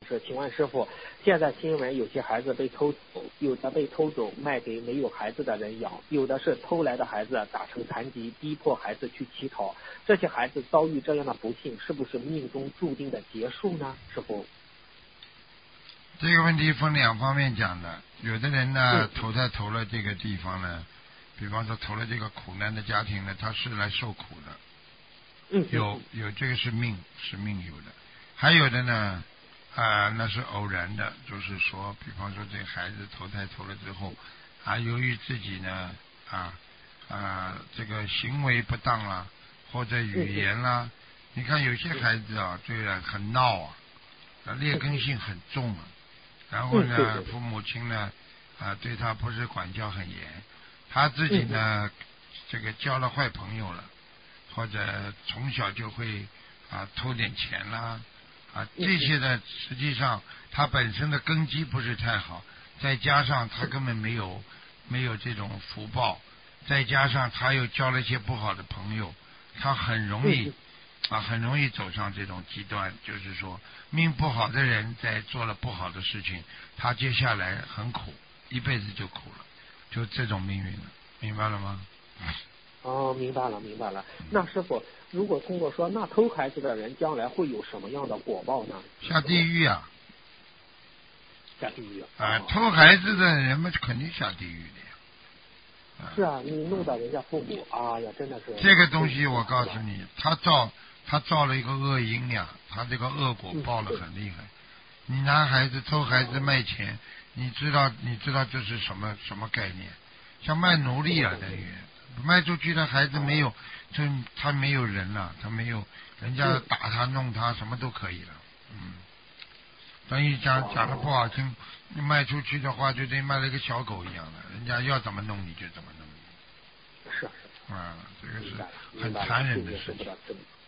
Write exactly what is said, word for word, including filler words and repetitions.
是，请问师傅，现在新闻有些孩子被偷走，有的被偷走卖给没有孩子的人养，有的是偷来的孩子打成残疾，逼迫孩子去乞讨。这些孩子遭遇这样的不幸，是不是命中注定的结束呢？师傅， 这个问题分两方面讲的，有的人呢投胎投了这个地方呢，比方说投了这个苦难的家庭呢，他是来受苦的。 嗯， 有有这个是命是命有的，还有的呢啊、呃、那是偶然的，就是说比方说这个孩子投胎投了之后啊，由于自己呢啊啊这个行为不当啦，或者语言啦，你看有些孩子啊对啊很闹啊，劣根性很重啊，然后呢父母亲呢啊对他不是管教很严，他自己呢这个交了坏朋友了，或者从小就会啊偷点钱啦啊这些呢，实际上他本身的根基不是太好，再加上他根本没有没有这种福报，再加上他又交了一些不好的朋友，他很容易啊很容易走上这种极端，就是说命不好的人在做了不好的事情，他接下来很苦，一辈子就苦了，就这种命运了，明白了吗？ 哦，明白了，明白了。那师傅，如果通过说，那偷孩子的人将来会有什么样的果报呢？ 下地狱啊！ 下地狱啊！偷孩子的人们肯定下地狱的呀。啊是啊，你弄到人家父母，啊呀，真的是。 这个东西我告诉你，他造他造了一个恶因呀，他这个恶果报了很厉害。你拿孩子偷孩子卖钱，你知道你知道这是什么什么概念？像卖奴隶啊，等于卖出去的孩子没有，就他没有人了，他没有人家打他弄他什么都可以了，嗯，等于讲讲的不好听，你卖出去的话就等于卖了一个小狗一样的，人家要怎么弄你就怎么弄你。 是是。 啊，这个是很残忍的事情。